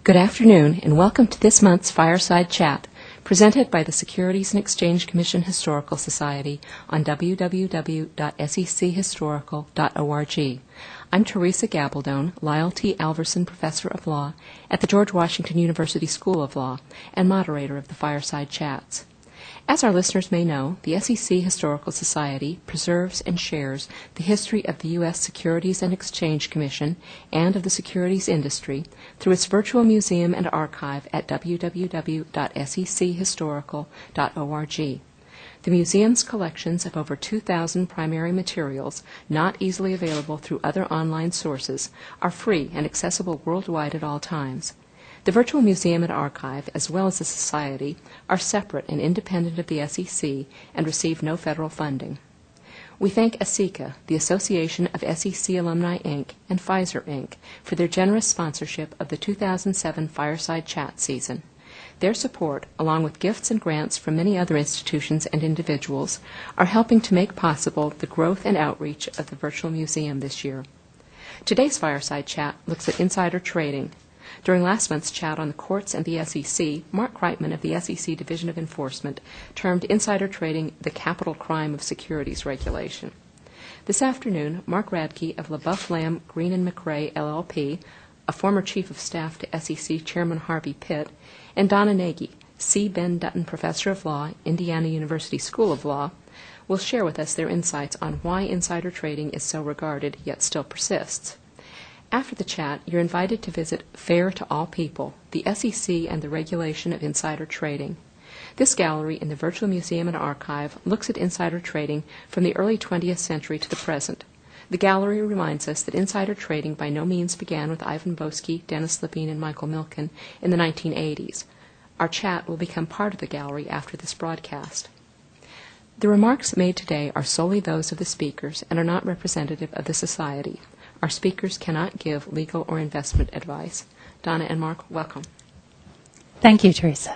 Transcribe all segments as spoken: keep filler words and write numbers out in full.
Good afternoon, and welcome to this month's Fireside Chat, presented by the Securities and Exchange Commission Historical Society on w w w dot s e c historical dot org. I'm Teresa Gabaldon, Lyle T. Alverson Professor of Law at the George Washington University School of Law and moderator of the Fireside Chats. As our listeners may know, the S E C Historical Society preserves and shares the history of the U S Securities and Exchange Commission and of the securities industry through its virtual museum and archive at w w w dot s e c historical dot org. The museum's collections of over two thousand primary materials, not easily available through other online sources, are free and accessible worldwide at all times. The Virtual Museum and Archive, as well as the Society, are separate and independent of the S E C and receive no federal funding. We thank ASECA, the Association of S E C Alumni, Incorporated, and Pfizer, Incorporated, for their generous sponsorship of the two thousand seven Fireside Chat season. Their support, along with gifts and grants from many other institutions and individuals, are helping to make possible the growth and outreach of the Virtual Museum this year. Today's Fireside Chat looks at insider trading. During last month's chat on the courts and the S E C, Mark Reitman of the S E C Division of Enforcement termed insider trading the capital crime of securities regulation. This afternoon, Mark Radke of LaBeouf Lamb, Green and McRae, L L P, a former chief of staff to S E C Chairman Harvey Pitt, and Donna Nagy, C. Ben Dutton Professor of Law, Indiana University School of Law, will share with us their insights on why insider trading is so regarded yet still persists. After the chat, you're invited to visit Fair to All People, the S E C and the Regulation of Insider Trading. This gallery in the Virtual Museum and Archive looks at insider trading from the early twentieth century to the present. The gallery reminds us that insider trading by no means began with Ivan Boesky, Dennis Levine, and Michael Milken in the nineteen eighties. Our chat will become part of the gallery after this broadcast. The remarks made today are solely those of the speakers and are not representative of the Society. Our speakers cannot give legal or investment advice. Donna and Mark, welcome. Thank you, Teresa.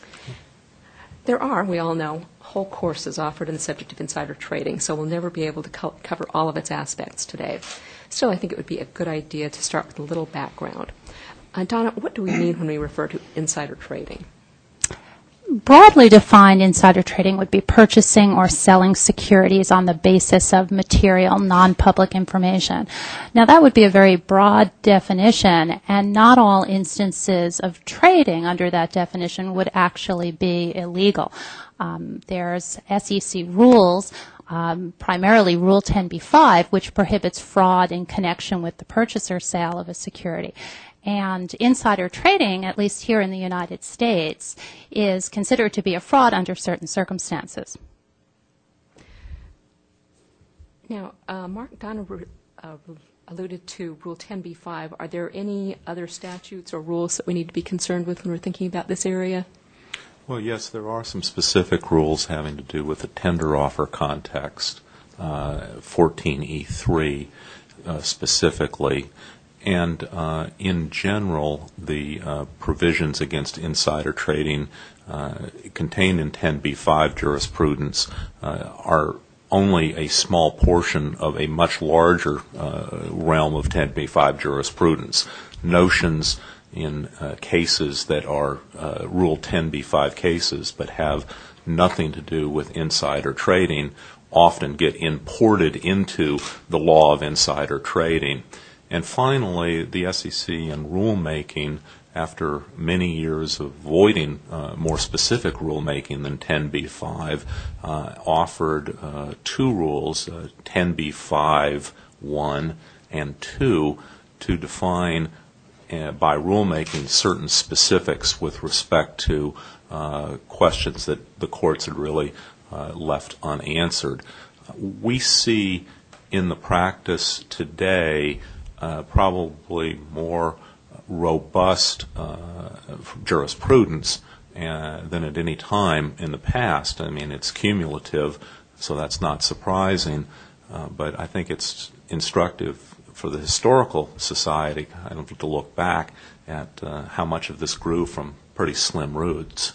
There are, we all know, whole courses offered in the subject of insider trading, so we'll never be able to co- cover all of its aspects today. Still, I think it would be a good idea to start with a little background. Uh, Donna, what do we mean when we refer to insider trading? Broadly defined, insider trading would be purchasing or selling securities on the basis of material, non-public information. Now, that would be a very broad definition, and not all instances of trading under that definition would actually be illegal. Um, there's S E C rules, um, primarily Rule ten b five, which prohibits fraud in connection with the purchase or sale of a security. And insider trading, at least here in the United States, is considered to be a fraud under certain circumstances. Now, uh, Mark, Donna uh, alluded to Rule ten b five. Are there any other statutes or rules that we need to be concerned with when we're thinking about this area? Well, yes, there are some specific rules having to do with the tender offer context, uh, fourteen E three uh, specifically. And uh, in general, the uh, provisions against insider trading uh, contained in ten b five jurisprudence uh, are only a small portion of a much larger uh, realm of ten b five jurisprudence. Notions in uh, cases that are uh, Rule ten b five cases but have nothing to do with insider trading often get imported into the law of insider trading. And finally, the S E C in rulemaking, after many years of avoiding uh, more specific rulemaking than ten b five, uh, offered uh, two rules, uh, ten b five one and two, to define uh, by rulemaking certain specifics with respect to uh, questions that the courts had really uh, left unanswered. We see in the practice today Uh, probably more robust uh, jurisprudence uh, than at any time in the past. I mean, it's cumulative, so that's not surprising, uh, but I think it's instructive for the Historical Society kind of to look back at uh, how much of this grew from pretty slim roots.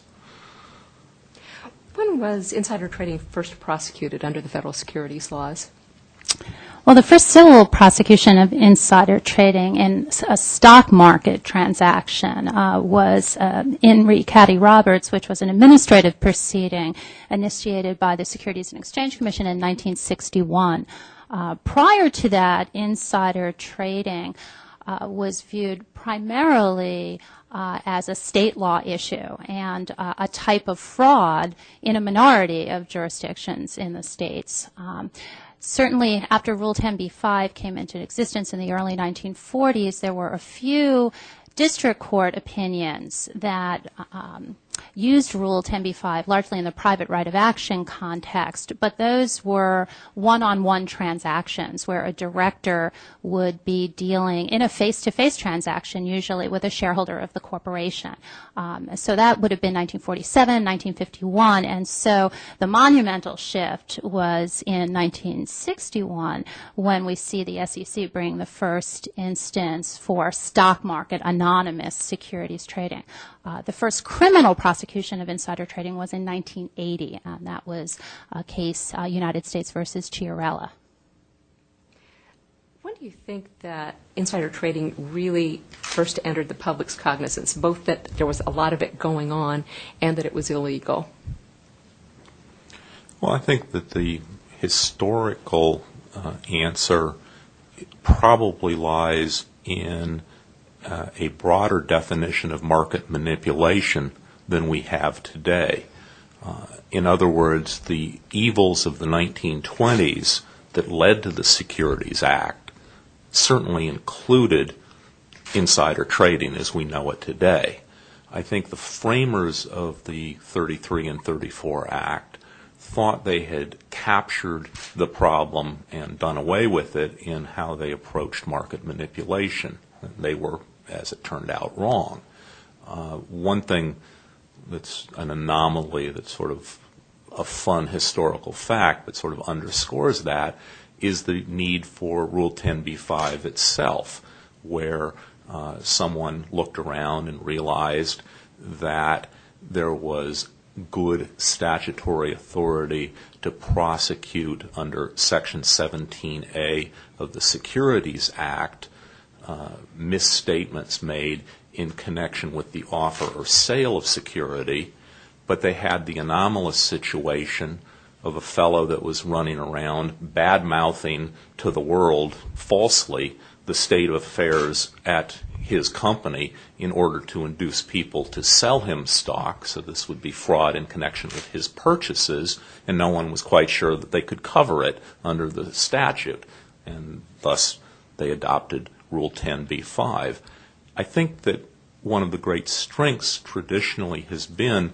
When was insider trading first prosecuted under the federal securities laws? Well, the first civil prosecution of insider trading in a stock market transaction uh, was uh, in re Caddy Roberts, which was an administrative proceeding initiated by the Securities and Exchange Commission in nineteen sixty-one. Uh, prior to that, insider trading uh, was viewed primarily Uh, as a state law issue and uh, a type of fraud in a minority of jurisdictions in the states. Um, certainly after Rule ten b five came into existence in the early nineteen forties, there were a few district court opinions that um, used Rule ten b five largely in the private right of action context, but those were one-on-one transactions where a director would be dealing in a face-to-face transaction, usually with a shareholder of the corporation. Um, so that would have been nineteen forty-seven, nineteen fifty-one, and so the monumental shift was in nineteen sixty-one when we see the S E C bring the first instance for stock market anonymous securities trading. Uh, the first criminal prosecution of insider trading was in nineteen eighty, and that was a case, uh, United States versus Chiarella. When do you think that insider trading really first entered the public's cognizance, both that there was a lot of it going on and that it was illegal? Well, I think that the historical uh, answer probably lies in uh, a broader definition of market manipulation than we have today. Uh, in other words, the evils of the nineteen twenties that led to the Securities Act certainly included insider trading as we know it today. I think the framers of the thirty-three and thirty-four Act thought they had captured the problem and done away with it in how they approached market manipulation. They were, as it turned out, wrong. Uh, one thing that's an anomaly that's sort of a fun historical fact that sort of underscores that is the need for Rule ten b five itself, where uh, someone looked around and realized that there was good statutory authority to prosecute under Section seventeen A of the Securities Act uh, misstatements made in connection with the offer or sale of security, but they had the anomalous situation of a fellow that was running around bad-mouthing to the world falsely the state of affairs at his company in order to induce people to sell him stock. So this would be fraud in connection with his purchases, and no one was quite sure that they could cover it under the statute, and thus they adopted Rule ten b five. I think that one of the great strengths traditionally has been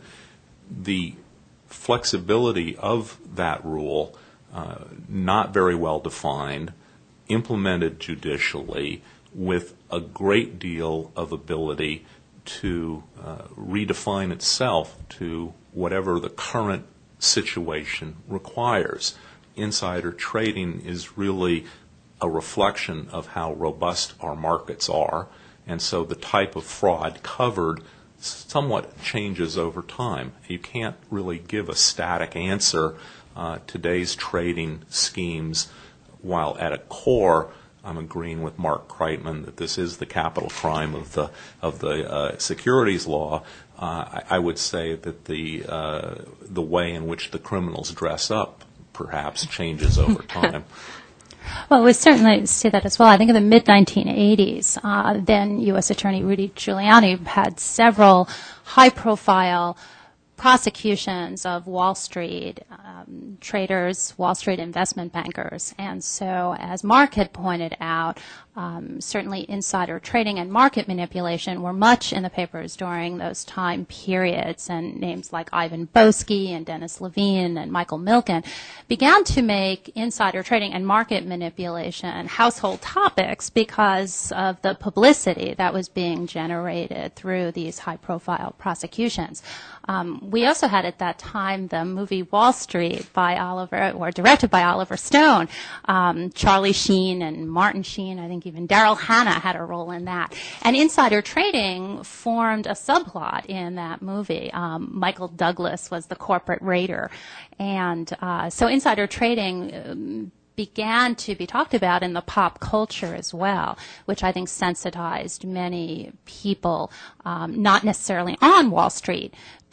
the flexibility of that rule, uh, not very well defined, implemented judicially, with a great deal of ability to uh, redefine itself to whatever the current situation requires. Insider trading is really a reflection of how robust our markets are, and so the type of fraud covered somewhat changes over time. You can't really give a static answer. Uh, today's trading schemes, while at a core, I'm agreeing with Mark Kreitman that this is the capital crime of the of the uh, securities law. Uh, I, I would say that the uh, the way in which the criminals dress up perhaps changes over time. Well, we certainly see that as well. I think in the mid nineteen eighties, uh, then U S Attorney Rudy Giuliani had several high-profile prosecutions of Wall Street um, traders, Wall Street investment bankers. And so, as Mark had pointed out, um, certainly insider trading and market manipulation were much in the papers during those time periods, and names like Ivan Boesky and Dennis Levine and Michael Milken began to make insider trading and market manipulation household topics because of the publicity that was being generated through these high-profile prosecutions. Um, we also had at that time the movie Wall Street by Oliver, or directed by Oliver Stone. Um, Charlie Sheen and Martin Sheen, I think even Daryl Hannah had a role in that. And insider trading formed a subplot in that movie. Um, Michael Douglas was the corporate raider. And uh, so insider trading um, began to be talked about in the pop culture as well, which I think sensitized many people, um, not necessarily on Wall Street,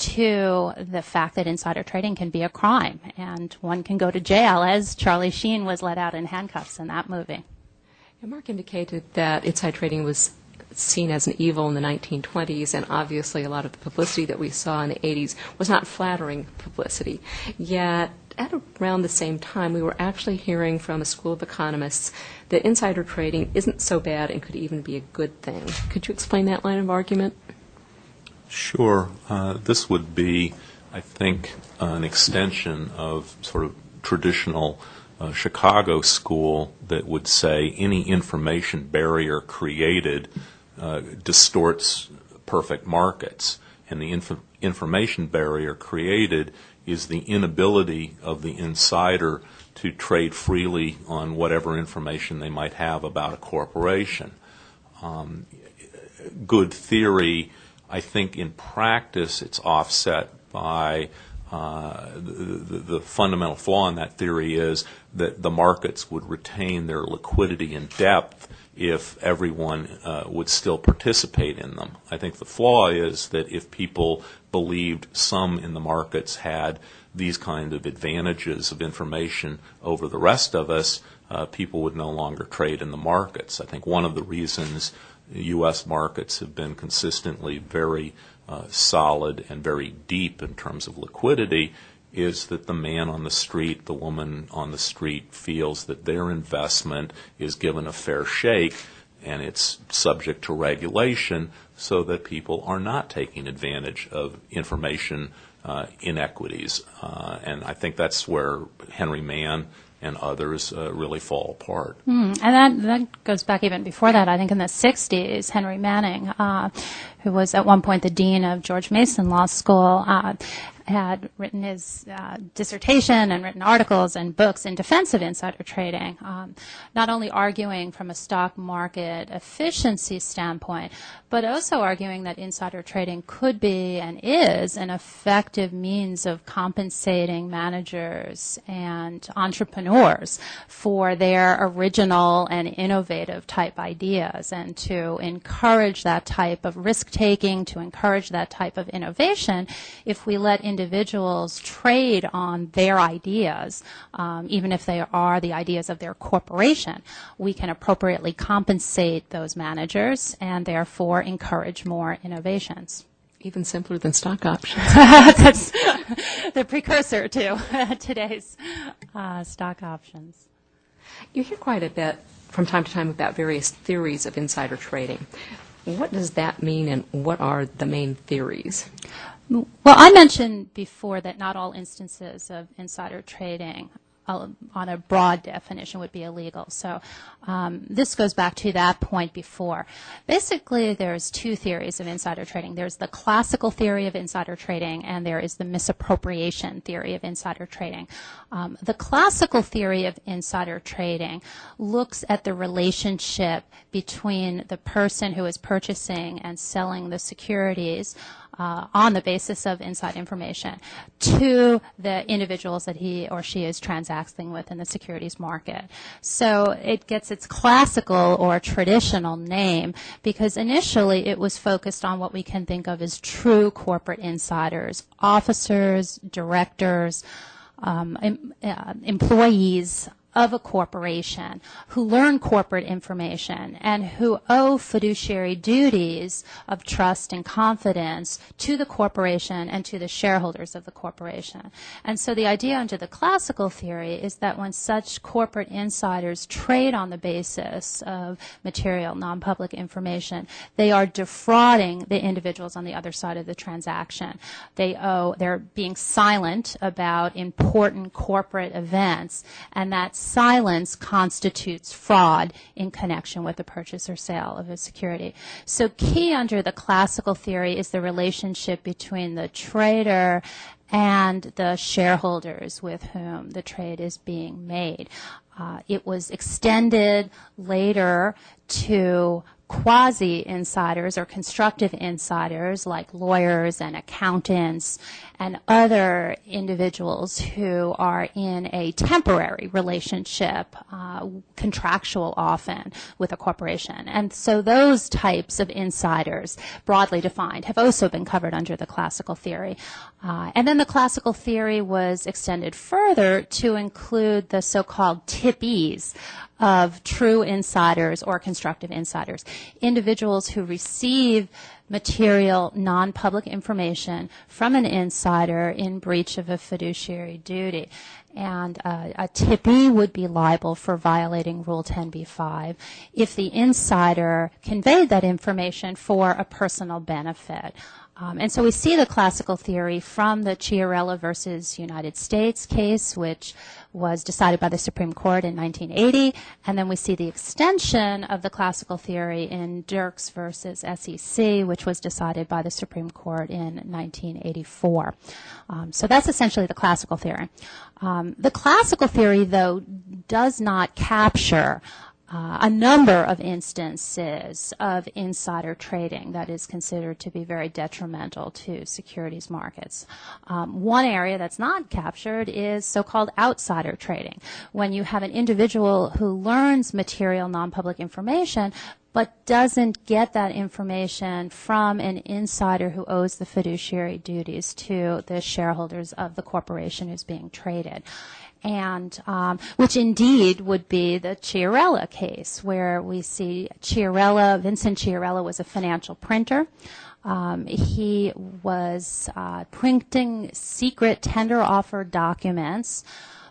to the fact that insider trading can be a crime and one can go to jail, as Charlie Sheen was let out in handcuffs in that movie. And Mark indicated that insider trading was seen as an evil in the nineteen twenties, and obviously a lot of the publicity that we saw in the eighties was not flattering publicity. Yet, at around the same time, we were actually hearing from a school of economists that insider trading isn't so bad and could even be a good thing. Could you explain that line of argument? Sure. Uh, this would be, I think, uh, an extension of sort of traditional uh, Chicago school that would say any information barrier created uh, distorts perfect markets, and the inf- information barrier created is the inability of the insider to trade freely on whatever information they might have about a corporation. Um, good theory. I think in practice it's offset by uh, the, the, the fundamental flaw in that theory is that the markets would retain their liquidity and depth if everyone uh, would still participate in them. I think the flaw is that if people believed some in the markets had these kind of advantages of information over the rest of us, uh, people would no longer trade in the markets. I think one of the reasons U S markets have been consistently very uh, solid and very deep in terms of liquidity is that the man on the street, the woman on the street feels that their investment is given a fair shake and it's subject to regulation so that people are not taking advantage of information uh, inequities. Uh, and I think that's where Henry Mann and others uh, really fall apart. Mm, and that, that goes back even before that. I think in the sixties, Henry Manning, uh, who was at one point the dean of George Mason Law School, uh, had written his uh, dissertation and written articles and books in defense of insider trading, um, not only arguing from a stock market efficiency standpoint, but also arguing that insider trading could be and is an effective means of compensating managers and entrepreneurs for their original and innovative type ideas, and to encourage that type of risk-taking, to encourage that type of innovation. If we let individuals trade on their ideas, um, even if they are the ideas of their corporation, we can appropriately compensate those managers and therefore encourage more innovations. Even simpler than stock options. That's the precursor to today's uh, stock options. You hear quite a bit from time to time about various theories of insider trading. What does that mean, and what are the main theories? Well, I mentioned before that not all instances of insider trading uh, on a broad definition would be illegal. So um, this goes back to that point before. Basically, there's two theories of insider trading. There's the classical theory of insider trading, and there is the misappropriation theory of insider trading. Um, the classical theory of insider trading looks at the relationship between the person who is purchasing and selling the securities Uh, on the basis of inside information to the individuals that he or she is transacting with in the securities market. So it gets its classical or traditional name because initially it was focused on what we can think of as true corporate insiders, officers, directors, um, em- uh, employees of a corporation who learn corporate information and who owe fiduciary duties of trust and confidence to the corporation and to the shareholders of the corporation. And so the idea under the classical theory is that when such corporate insiders trade on the basis of material, non-public information, they are defrauding the individuals on the other side of the transaction. They owe, they're being silent about important corporate events, and that's silence constitutes fraud in connection with the purchase or sale of a security. So key under the classical theory is the relationship between the trader and the shareholders with whom the trade is being made. Uh, it was extended later to quasi-insiders or constructive insiders like lawyers and accountants and other individuals who are in a temporary relationship, uh, contractual often, with a corporation. And so those types of insiders, broadly defined, have also been covered under the classical theory. Uh, and then the classical theory was extended further to include the so-called tippees of true insiders or constructive insiders, individuals who receive material, non-public information from an insider in breach of a fiduciary duty. And uh, a tippee would be liable for violating Rule ten b five if the insider conveyed that information for a personal benefit. Um, and so we see the classical theory from the Chiarella versus United States case, which was decided by the Supreme Court in nineteen eighty, and then we see the extension of the classical theory in Dirks versus S E C, which was decided by the Supreme Court in nineteen eighty-four. Um, so that's essentially the classical theory. Um, the classical theory, though, does not capture Uh, a number of instances of insider trading that is considered to be very detrimental to securities markets. Um, one area that's not captured is so-called outsider trading, when you have an individual who learns material non-public information but doesn't get that information from an insider who owes the fiduciary duties to the shareholders of the corporation who's being traded. And um, which indeed would be the Chiarella case, where we see Chiarella, Vincent Chiarella was a financial printer. Um, he was uh, printing secret tender offer documents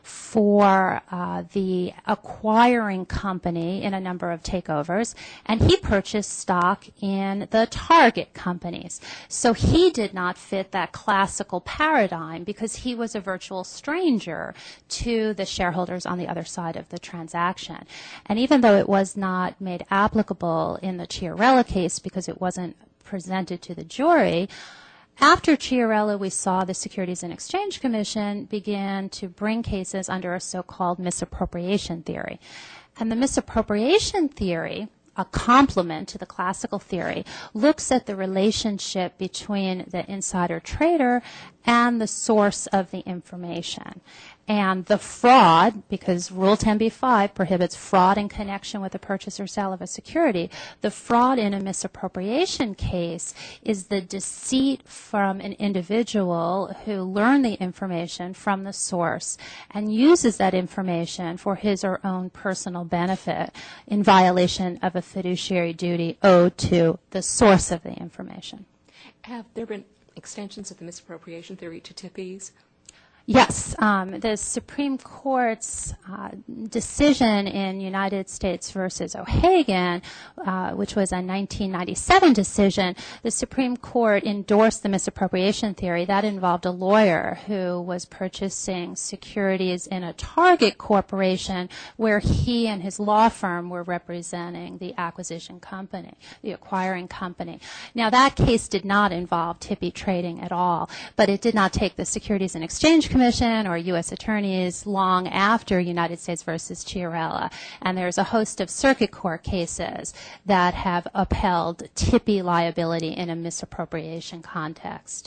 for uh, the acquiring company in a number of takeovers, and he purchased stock in the target companies. So he did not fit that classical paradigm because he was a virtual stranger to the shareholders on the other side of the transaction. And even though it was not made applicable in the Chiarella case because it wasn't presented to the jury, after Chiarella, we saw the Securities and Exchange Commission begin to bring cases under a so-called misappropriation theory. And the misappropriation theory, a complement to the classical theory, looks at the relationship between the insider trader and the source of the information. And the fraud, because Rule ten b five prohibits fraud in connection with the purchase or sale of a security, the fraud in a misappropriation case is the deceit from an individual who learned the information from the source and uses that information for his or own personal benefit in violation of a fiduciary duty owed to the source of the information. Have there been extensions of the misappropriation theory to tippees? Yes, um, the Supreme Court's uh, decision in United States versus O'Hagan, uh, which was a nineteen ninety-seven decision, the Supreme Court endorsed the misappropriation theory. That involved a lawyer who was purchasing securities in a target corporation where he and his law firm were representing the acquisition company, the acquiring company. Now, that case did not involve tippee trading at all, but it did not take the Securities and Exchange Commission or U S attorneys long after United States versus Chiarella. And there's a host of circuit court cases that have upheld tippee liability in a misappropriation context.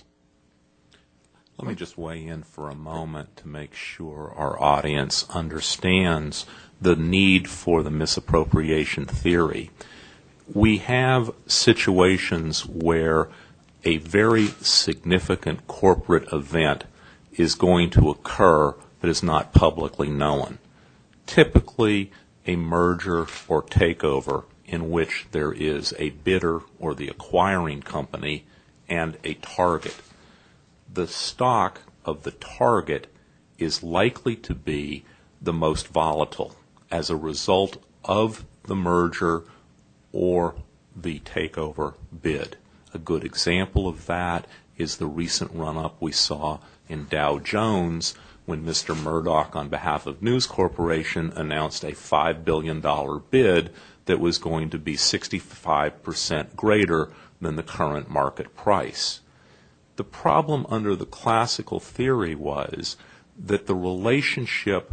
Let me just weigh in for a moment to make sure our audience understands the need for the misappropriation theory. We have situations where a very significant corporate event is going to occur that is not publicly known. Typically, a merger or takeover in which there is a bidder or the acquiring company and a target. The stock of the target is likely to be the most volatile as a result of the merger or the takeover bid. A good example of that is the recent run-up we saw in Dow Jones when Mister Murdoch, on behalf of News Corporation, announced a five billion dollars bid that was going to be sixty-five percent greater than the current market price. The problem under the classical theory was that the relationship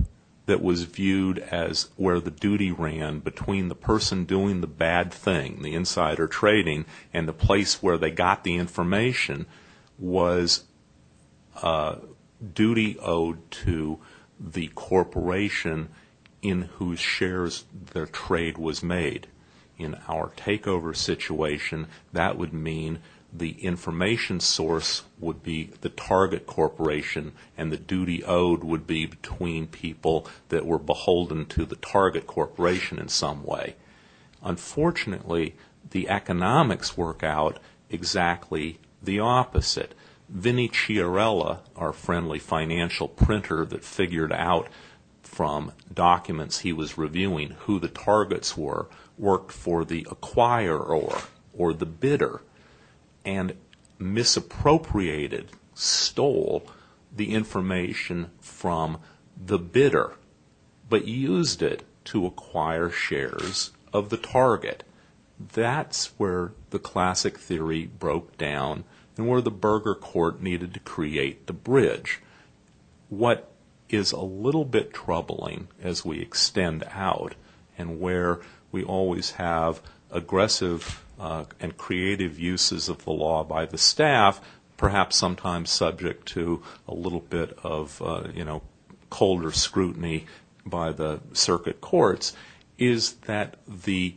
that was viewed as where the duty ran between the person doing the bad thing, the insider trading, and the place where they got the information was uh, duty owed to the corporation in whose shares their trade was made. In our takeover situation, that would mean the information source would be the target corporation, and the duty owed would be between people that were beholden to the target corporation in some way. Unfortunately, the economics work out exactly the opposite. Vinnie Chiarella, our friendly financial printer that figured out from documents he was reviewing who the targets were, worked for the acquirer or the bidder and misappropriated, stole the information from the bidder, but used it to acquire shares of the target. That's where the classic theory broke down and where the Burger Court needed to create the bridge. What is a little bit troubling as we extend out, and where we always have aggressive uh, and creative uses of the law by the staff, perhaps sometimes subject to a little bit of uh, you know colder scrutiny by the circuit courts, is that the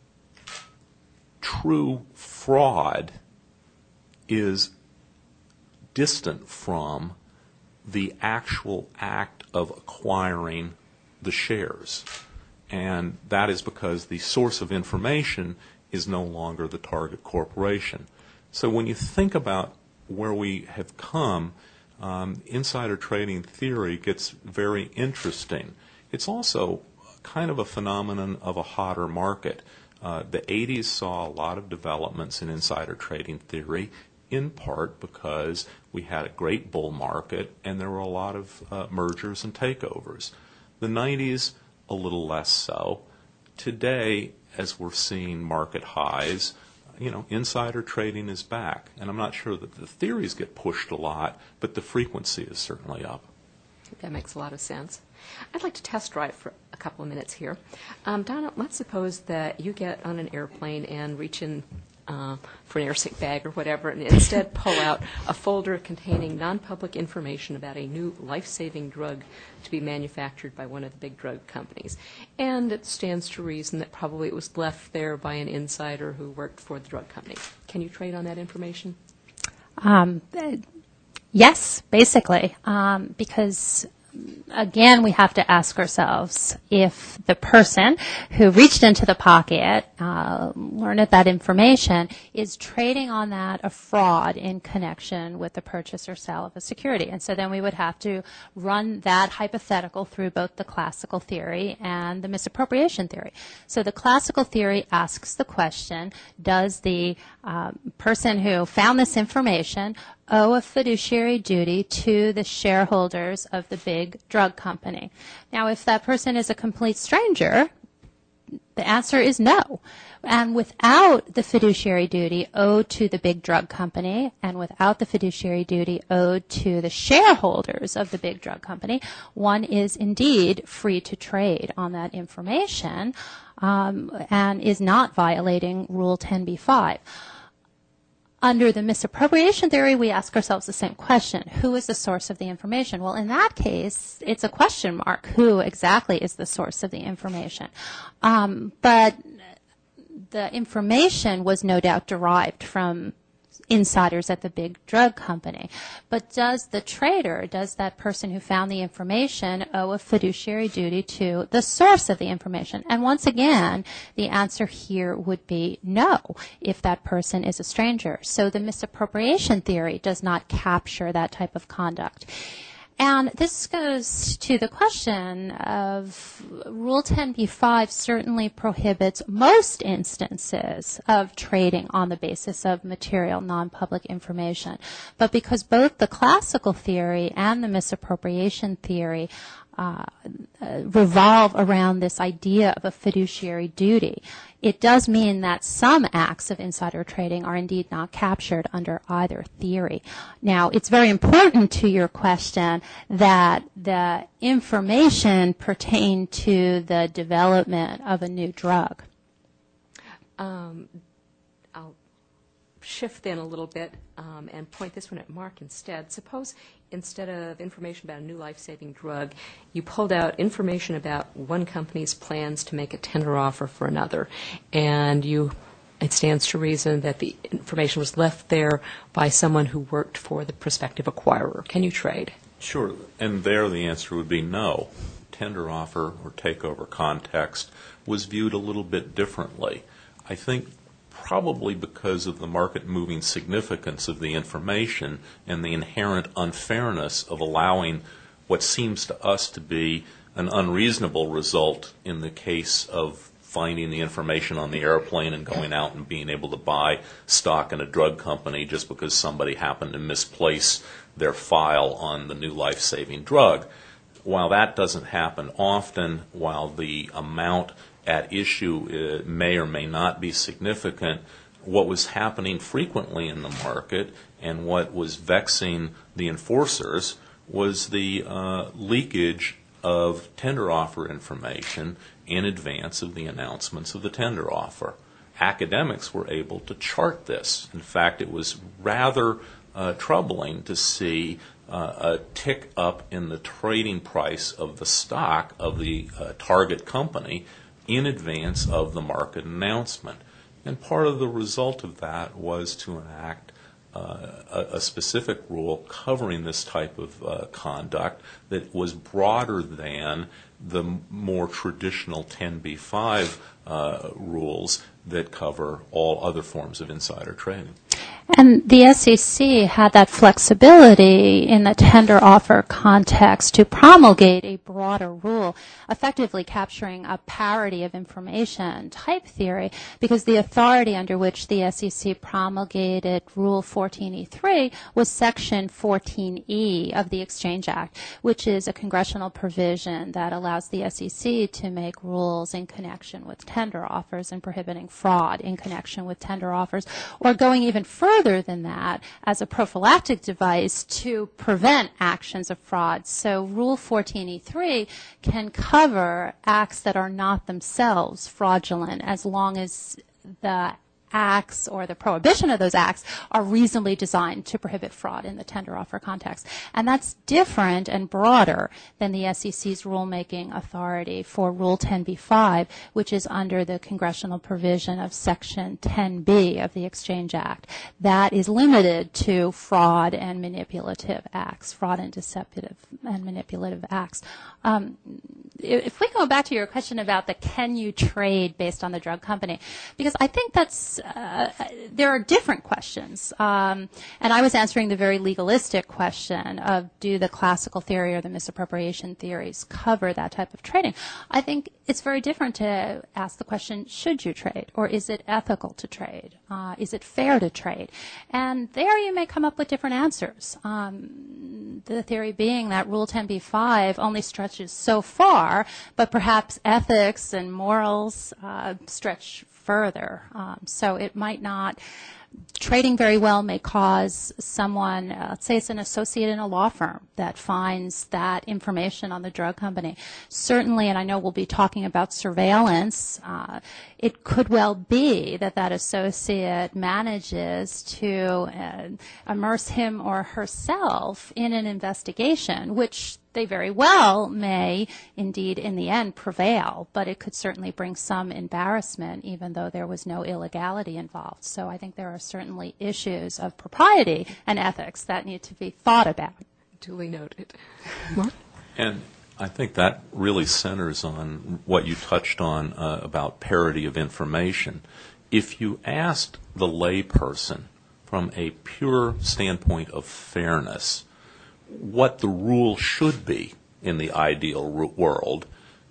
true fraud is distant from the actual act of acquiring the shares. And that is because the source of information is no longer the target corporation. So when you think about where we have come, um, insider trading theory gets very interesting. It's also kind of a phenomenon of a hotter market. Uh, the eighties saw a lot of developments in insider trading theory, in part because we had a great bull market and there were a lot of uh, mergers and takeovers. The nineties, a little less so. Today, as we're seeing market highs, you know, insider trading is back. And I'm not sure that the theories get pushed a lot, but the frequency is certainly up. That makes a lot of sense. I'd like to test drive for a couple of minutes here. Um, Donna, let's suppose that you get on an airplane and reach in uh, for an airsick bag or whatever, and instead pull out a folder containing non-public information about a new life-saving drug to be manufactured by one of the big drug companies. And it stands to reason that probably it was left there by an insider who worked for the drug company. Can you trade on that information? Um, yes, basically, um, because again, we have to ask ourselves if the person who reached into the pocket, uh, learned that information, is trading on that a fraud in connection with the purchase or sale of a security. And so then we would have to run that hypothetical through both the classical theory and the misappropriation theory. So the classical theory asks the question, does the um, person who found this information owe a fiduciary duty to the shareholders of the big drug company? Now, if that person is a complete stranger, the answer is no. And without the fiduciary duty owed to the big drug company, and without the fiduciary duty owed to the shareholders of the big drug company, one is indeed free to trade on that information um, and is not violating Rule ten b five. Under the misappropriation theory, we ask ourselves the same question. Who is the source of the information? Well, in that case, it's a question mark. Who exactly is the source of the information? Um, but the information was no doubt derived from insiders at the big drug company. But does the trader, does that person who found the information owe a fiduciary duty to the source of the information? And once again, the answer here would be no, if that person is a stranger. So the misappropriation theory does not capture that type of conduct. And this goes to the question of Rule ten b five certainly prohibits most instances of trading on the basis of material non-public information. But because both the classical theory and the misappropriation theory uh, uh, revolve around this idea of a fiduciary duty. It does mean that some acts of insider trading are indeed not captured under either theory. Now, it's very important to your question that the information pertain to the development of a new drug. Um, I'll shift then a little bit um, and point this one at Mark instead. Suppose instead of information about a new life-saving drug, you pulled out information about one company's plans to make a tender offer for another, and you it stands to reason that the information was left there by someone who worked for the prospective acquirer. Can you trade? Sure, and there the answer would be no. Tender offer or takeover context was viewed a little bit differently. I think probably because of the market-moving significance of the information and the inherent unfairness of allowing what seems to us to be an unreasonable result in the case of finding the information on the airplane and going out and being able to buy stock in a drug company just because somebody happened to misplace their file on the new life-saving drug. While that doesn't happen often, while the amount at issue uh, may or may not be significant, what was happening frequently in the market and what was vexing the enforcers was the uh, leakage of tender offer information in advance of the announcements of the tender offer. Academics were able to chart this. In fact, it was rather uh, troubling to see uh, a tick up in the trading price of the stock of the uh, target company in advance of the market announcement. And part of the result of that was to enact uh, a, a specific rule covering this type of uh, conduct that was broader than the more traditional ten B five uh, rules that cover all other forms of insider trading. And the S E C had that flexibility in the tender offer context to promulgate a broader rule, effectively capturing a parity of information type theory, because the authority under which the S E C promulgated Rule fourteen E three was Section fourteen E of the Exchange Act, which is a congressional provision that allows the S E C to make rules in connection with tender offers and prohibiting fraud in connection with tender offers, or going even further than that as a prophylactic device to prevent actions of fraud. So Rule fourteen E three can cover acts that are not themselves fraudulent as long as the acts or the prohibition of those acts are reasonably designed to prohibit fraud in the tender offer context. And that's different and broader than the S E C's rulemaking authority for Rule ten B five, which is under the congressional provision of Section ten B of the Exchange Act. That is limited to fraud and manipulative acts, fraud and deceptive and manipulative acts. Um, if we go back to your question about the can you trade based on the drug company, because I think that's Uh, there are different questions. Um, and I was answering the very legalistic question of do the classical theory or the misappropriation theories cover that type of trading. I think it's very different to ask the question, should you trade? Or is it ethical to trade? Uh, is it fair to trade? And there you may come up with different answers. Um, the theory being that Rule ten B five only stretches so far, but perhaps ethics and morals uh, stretch further. Um, so it might not, trading very well may cause someone, uh, let's say it's an associate in a law firm that finds that information on the drug company. Certainly, and I know we'll be talking about surveillance, uh, it could well be that that associate manages to uh, immerse him or herself in an investigation, which they very well may indeed in the end prevail, but it could certainly bring some embarrassment even though there was no illegality involved. So I think there are certainly issues of propriety and ethics that need to be thought about. Duly noted. Mark? And I think that really centers on what you touched on uh, about parity of information. If you asked the layperson from a pure standpoint of fairness what the rule should be in the ideal world,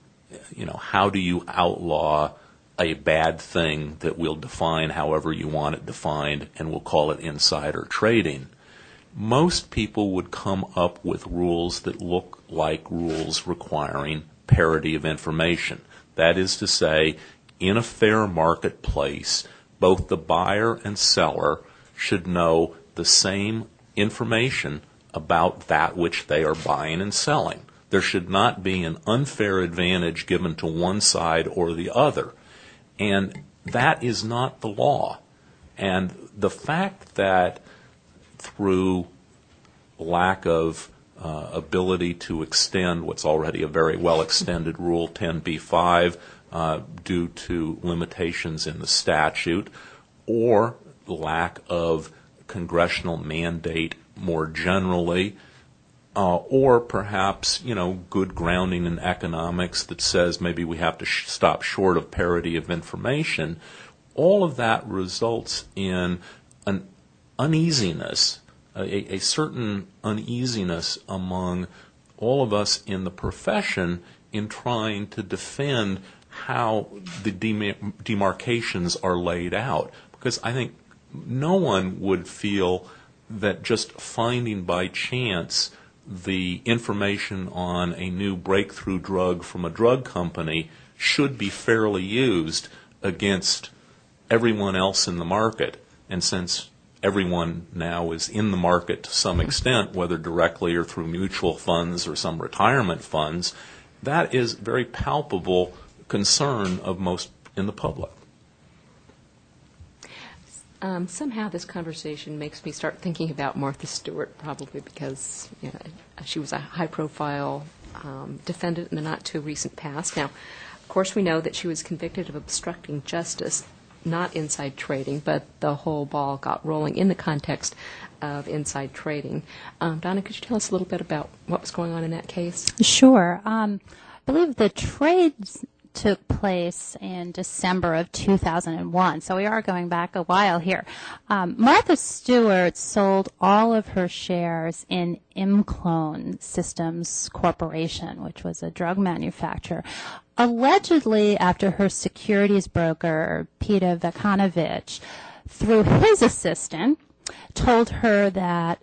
you know, how do you outlaw a bad thing that we'll define however you want it defined and we'll call it insider trading, most people would come up with rules that look like rules requiring parity of information. That is to say, in a fair marketplace, both the buyer and seller should know the same information about that which they are buying and selling. There should not be an unfair advantage given to one side or the other. And that is not the law. And the fact that through lack of uh, ability to extend what's already a very well extended Rule ten b five uh, due to limitations in the statute, or lack of congressional mandate more generally, uh, or perhaps, you know, good grounding in economics that says maybe we have to sh- stop short of parity of information, all of that results in an uneasiness, a, a certain uneasiness among all of us in the profession in trying to defend how the dem- demarcations are laid out. Because I think no one would feel that just finding by chance the information on a new breakthrough drug from a drug company should be fairly used against everyone else in the market. And since everyone now is in the market to some extent, whether directly or through mutual funds or some retirement funds, that is very palpable concern of most in the public. Um, somehow this conversation makes me start thinking about Martha Stewart, probably because you know, she was a high-profile um, defendant in the not-too-recent past. Now, of course, we know that she was convicted of obstructing justice, not inside trading, but the whole ball got rolling in the context of inside trading. Um, Donna, could you tell us a little bit about what was going on in that case? Sure. Um, I believe the trades took place in December of two thousand one, so we are going back a while here. Um, Martha Stewart sold all of her shares in ImClone Systems Corporation, which was a drug manufacturer, allegedly after her securities broker, Peter Vekanovich, through his assistant, told her that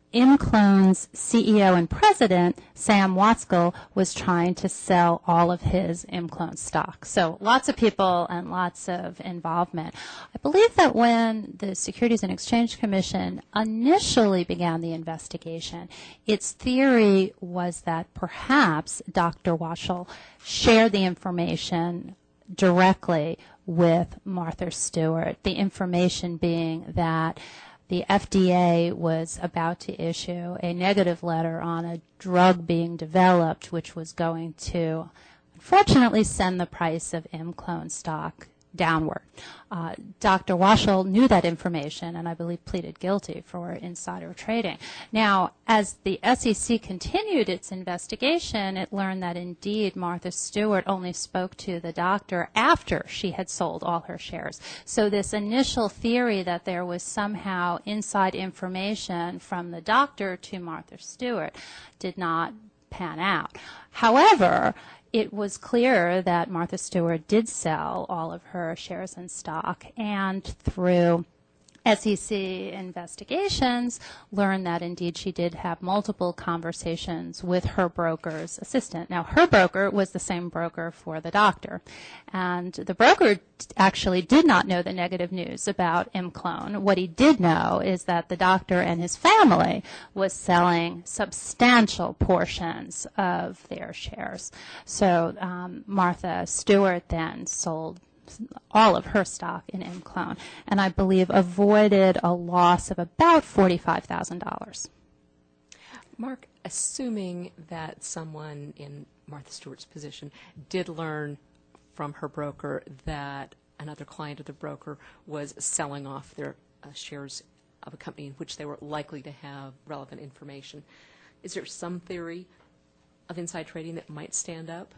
ImClone's C E O and president, Sam Watzko, was trying to sell all of his ImClone stock. So lots of people and lots of involvement. I believe that when the Securities and Exchange Commission initially began the investigation, its theory was that perhaps Doctor Waschel shared the information directly with Martha Stewart, the information being that the F D A was about to issue a negative letter on a drug being developed, which was going to, unfortunately, send the price of ImClone stock downward. Uh, Doctor Waschel knew that information and I believe pleaded guilty for insider trading. Now, as the S E C continued its investigation, it learned that indeed Martha Stewart only spoke to the doctor after she had sold all her shares. So this initial theory that there was somehow inside information from the doctor to Martha Stewart did not pan out. However, it was clear that Martha Stewart did sell all of her shares in stock, and through S E C investigations, learned that indeed she did have multiple conversations with her broker's assistant. Now, her broker was the same broker for the doctor, and the broker actually did not know the negative news about ImClone. What he did know is that the doctor and his family was selling substantial portions of their shares. So um, Martha Stewart then sold all of her stock in ImClone, and I believe avoided a loss of about forty-five thousand dollars. Mark, assuming that someone in Martha Stewart's position did learn from her broker that another client of the broker was selling off their uh, shares of a company in which they were likely to have relevant information, is there some theory of inside trading that might stand up?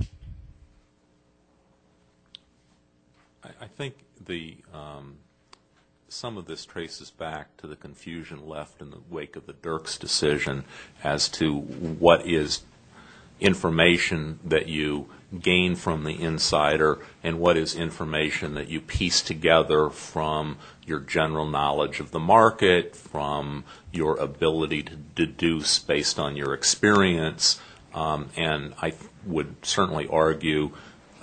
I think the um, some of this traces back to the confusion left in the wake of the Dirks decision as to what is information that you gain from the insider and what is information that you piece together from your general knowledge of the market, from your ability to deduce based on your experience. Um, and I would certainly argue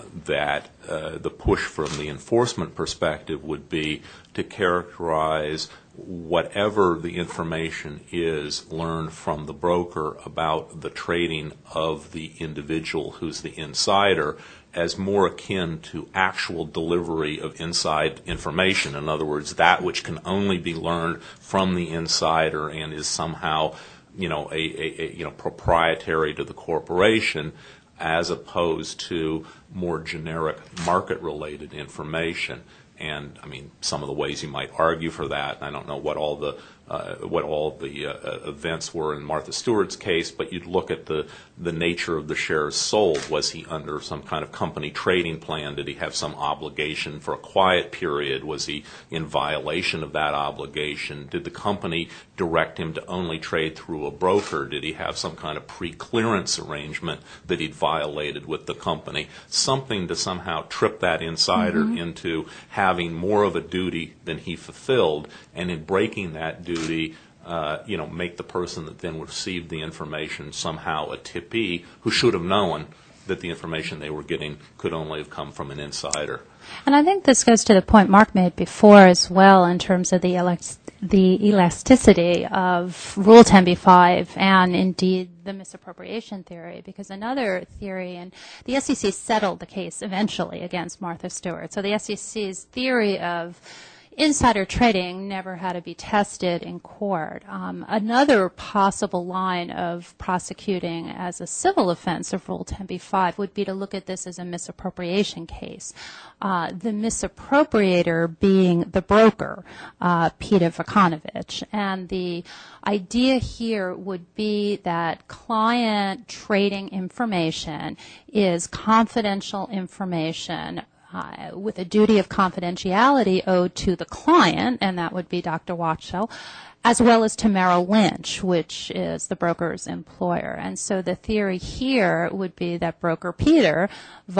that uh, the push from the enforcement perspective would be to characterize whatever the information is learned from the broker about the trading of the individual who's the insider as more akin to actual delivery of inside information. In other words, that which can only be learned from the insider and is somehow, you know, a, a, a you know proprietary to the corporation, as opposed to more generic market-related information. And I mean, some of the ways you might argue for that, I don't know what all the uh, what all the uh, events were in Martha Stewart's case, but you'd look at the the nature of the shares sold. Was he under some kind of company trading plan? Did he have some obligation for a quiet period? Was he in violation of that obligation? Did the company direct him to only trade through a broker? Did he have some kind of pre-clearance arrangement that he'd violated with the company? Something to somehow trip that insider mm-hmm. into having more of a duty than he fulfilled, and in breaking that duty, uh, you know, make the person that then received the information somehow a tippee who should have known that the information they were getting could only have come from an insider. And I think this goes to the point Mark made before as well in terms of the elect- the elasticity of Rule ten b five and indeed the misappropriation theory, because another theory, and the S E C settled the case eventually against Martha Stewart. So the S E C's theory of insider trading never had to be tested in court. Um, another possible line of prosecuting as a civil offense of Rule ten b five would be to look at this as a misappropriation case. Uh, the misappropriator being the broker, uh, Peter Vukanovich. And the idea here would be that client trading information is confidential information Uh, with a duty of confidentiality owed to the client, and that would be Doctor Wachtell, as well as to Merrill Lynch, which is the broker's employer. And so the theory here would be that broker Peter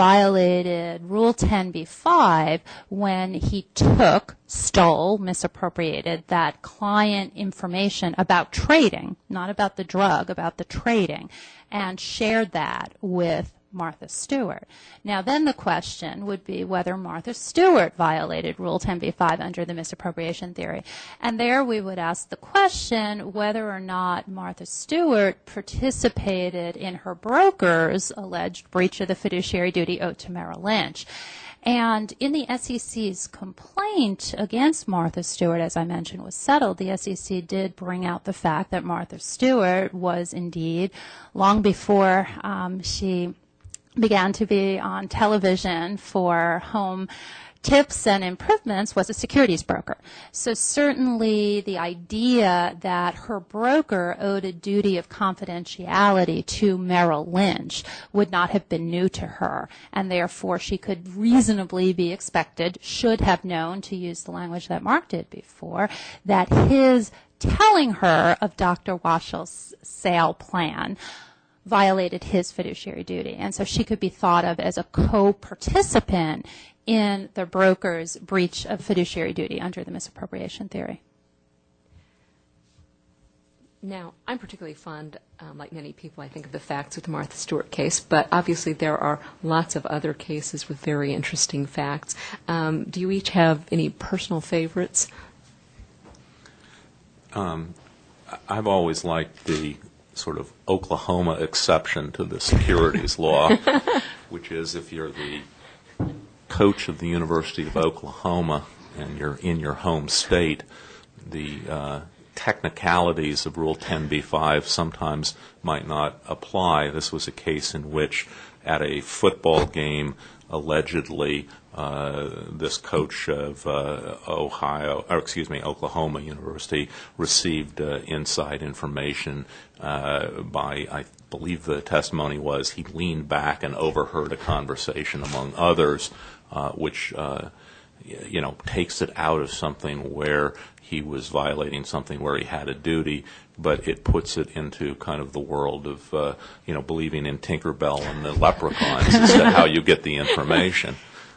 violated Rule ten b five when he took, stole, misappropriated that client information about trading, not about the drug, about the trading, and shared that with Martha Stewart. Now, then the question would be whether Martha Stewart violated Rule ten b five under the misappropriation theory. And there we would ask the question whether or not Martha Stewart participated in her broker's alleged breach of the fiduciary duty owed to Merrill Lynch. And in the S E C's complaint against Martha Stewart, as I mentioned, was settled, the S E C did bring out the fact that Martha Stewart was indeed, long before um, she began to be on television for home tips and improvements, was a securities broker. So certainly the idea that her broker owed a duty of confidentiality to Merrill Lynch would not have been new to her, and therefore she could reasonably be expected, should have known, to use the language that Mark did before, that his telling her of Doctor Wachtell's sale plan violated his fiduciary duty. And so she could be thought of as a co-participant in the broker's breach of fiduciary duty under the misappropriation theory. Now, I'm particularly fond, um, like many people, I think, of the facts of the Martha Stewart case, but obviously there are lots of other cases with very interesting facts. Um, do you each have any personal favorites? Um, I've always liked the sort of Oklahoma exception to the securities law, which is if you're the coach of the University of Oklahoma and you're in your home state, the uh, technicalities of Rule ten b five sometimes might not apply. This was a case in which at a football game, allegedly, uh, this coach of uh, Ohio, or excuse me, Oklahoma University received uh, inside information uh, by, I believe the testimony was, he leaned back and overheard a conversation among others, uh, which uh, you know, takes it out of something where he was violating something where he had a duty, but it puts it into kind of the world of, uh, you know, believing in Tinkerbell and the leprechauns as to how you get the information.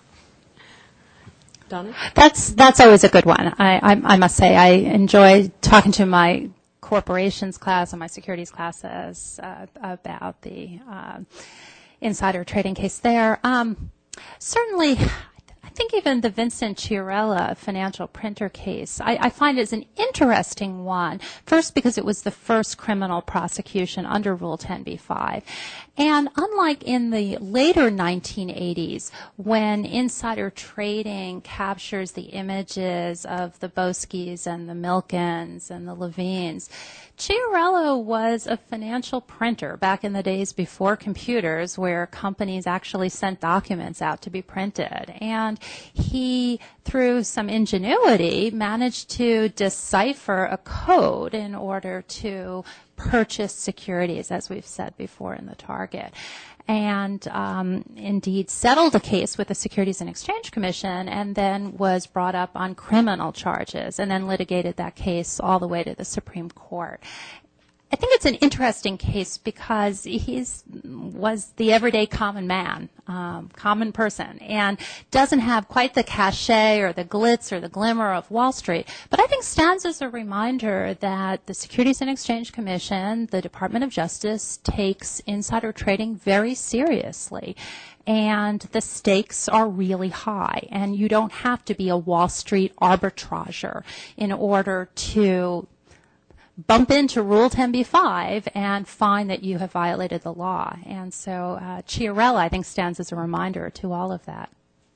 Donna? That's that's always a good one. I, I, I must say I enjoy talking to my corporations class and my securities classes uh, about the uh, insider trading case there. Um, certainly, I think even the Vincent Chiarella financial printer case, I, I find is an interesting one. First, because it was the first criminal prosecution under Rule ten b five. And unlike in the later nineteen eighties, when insider trading captures the images of the Boskis and the Milkins and the Levines, Chiarella was a financial printer back in the days before computers, where companies actually sent documents out to be printed. And he, through some ingenuity, managed to decipher a code in order to purchase securities, as we've said before in the target, and um, indeed settled a case with the Securities and Exchange Commission, and then was brought up on criminal charges, and then litigated that case all the way to the Supreme Court. I think it's an interesting case because he's was the everyday common man, um, common person, and doesn't have quite the cachet or the glitz or the glimmer of Wall Street. But I think stands as a reminder that the Securities and Exchange Commission, the Department of Justice, takes insider trading very seriously. And the stakes are really high, and you don't have to be a Wall Street arbitrager in order to bump into Rule ten b five and find that you have violated the law. And so uh, Chiarella, I think, stands as a reminder to all of that.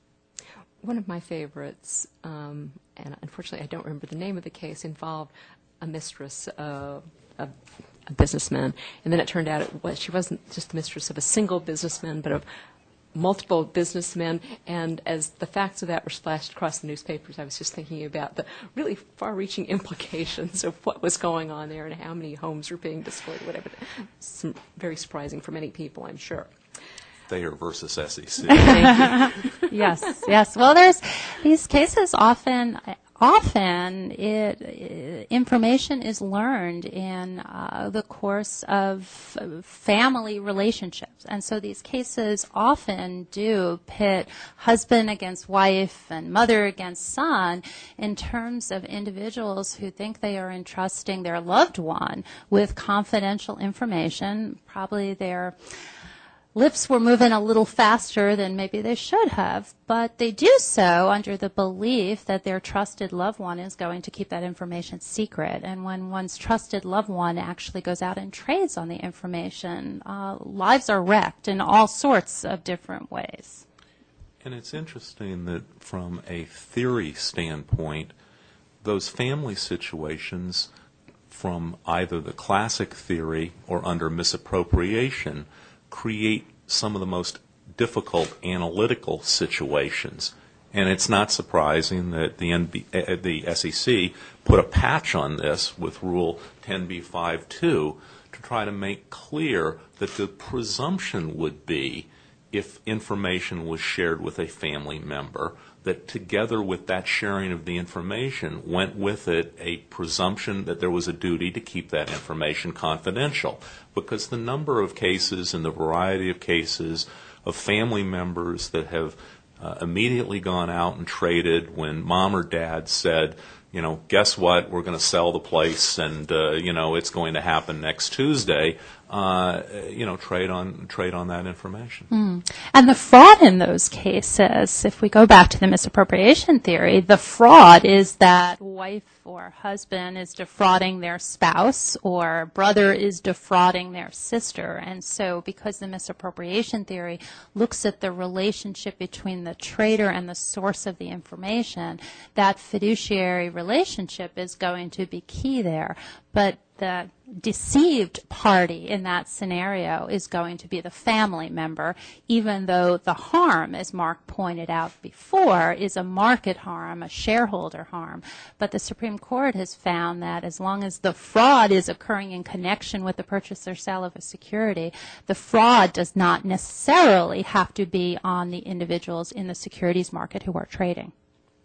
One of my favorites, um, and unfortunately I don't remember the name of the case, involved a mistress of a, a businessman. And then it turned out it was, she wasn't just the mistress of a single businessman, but of multiple businessmen, and as the facts of that were splashed across the newspapers, I was just thinking about the really far-reaching implications of what was going on there and how many homes were being destroyed, whatever. Some very surprising for many people, I'm sure. Thayer versus S E C. Yes, yes. Well, there's these cases often. Often, it, it, information is learned in uh, the course of family relationships. And so these cases often do pit husband against wife and mother against son in terms of individuals who think they are entrusting their loved one with confidential information. Probably their lips were moving a little faster than maybe they should have, but they do so under the belief that their trusted loved one is going to keep that information secret. And when one's trusted loved one actually goes out and trades on the information, uh, lives are wrecked in all sorts of different ways. And it's interesting that from a theory standpoint, those family situations from either the classic theory or under misappropriation create some of the most difficult analytical situations. And it's not surprising that the, N B, uh, the S E C put a patch on this with Rule ten b five two to try to make clear that the presumption would be, if information was shared with a family member, that together with that sharing of the information went with it a presumption that there was a duty to keep that information confidential. Because the number of cases and the variety of cases of family members that have uh, immediately gone out and traded when mom or dad said, you know, guess what, we're going to sell the place and, uh, you know, it's going to happen next Tuesday, uh, you know, trade on trade on that information. Mm. And the fraud in those cases, if we go back to the misappropriation theory, the fraud is that wife or husband is defrauding their spouse or brother is defrauding their sister. And so because the misappropriation theory looks at the relationship between the trader and the source of the information, that fiduciary relationship is going to be key there. But the deceived party in that scenario is going to be the family member, even though the harm, as Mark pointed out before, is a market harm, a shareholder harm. But the Supreme Court has found that as long as the fraud is occurring in connection with the purchase or sale of a security, the fraud does not necessarily have to be on the individuals in the securities market who are trading.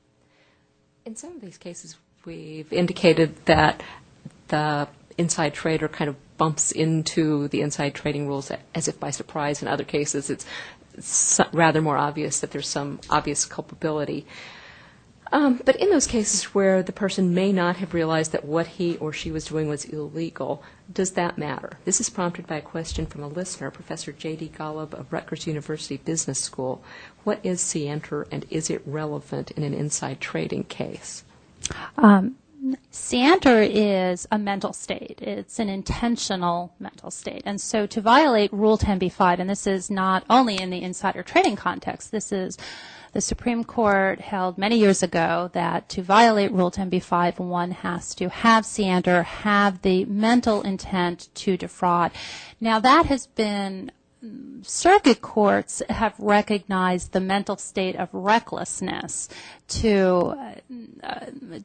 In some of these cases, we've indicated that the inside trader kind of bumps into the inside trading rules as if by surprise. In other cases, it's rather more obvious that there's some obvious culpability. Um, but in those cases where the person may not have realized that what he or she was doing was illegal, does that matter? This is prompted by a question from a listener, Professor J D Golub of Rutgers University Business School. What is scienter, and is it relevant in an inside trading case? Um, Scienter is a mental state. It's an intentional mental state. And so to violate Rule ten b five, and this is not only in the insider trading context, this is the Supreme Court held many years ago that to violate Rule ten b five, one has to have scienter, have the mental intent to defraud. Now that has been circuit courts have recognized the mental state of recklessness to uh,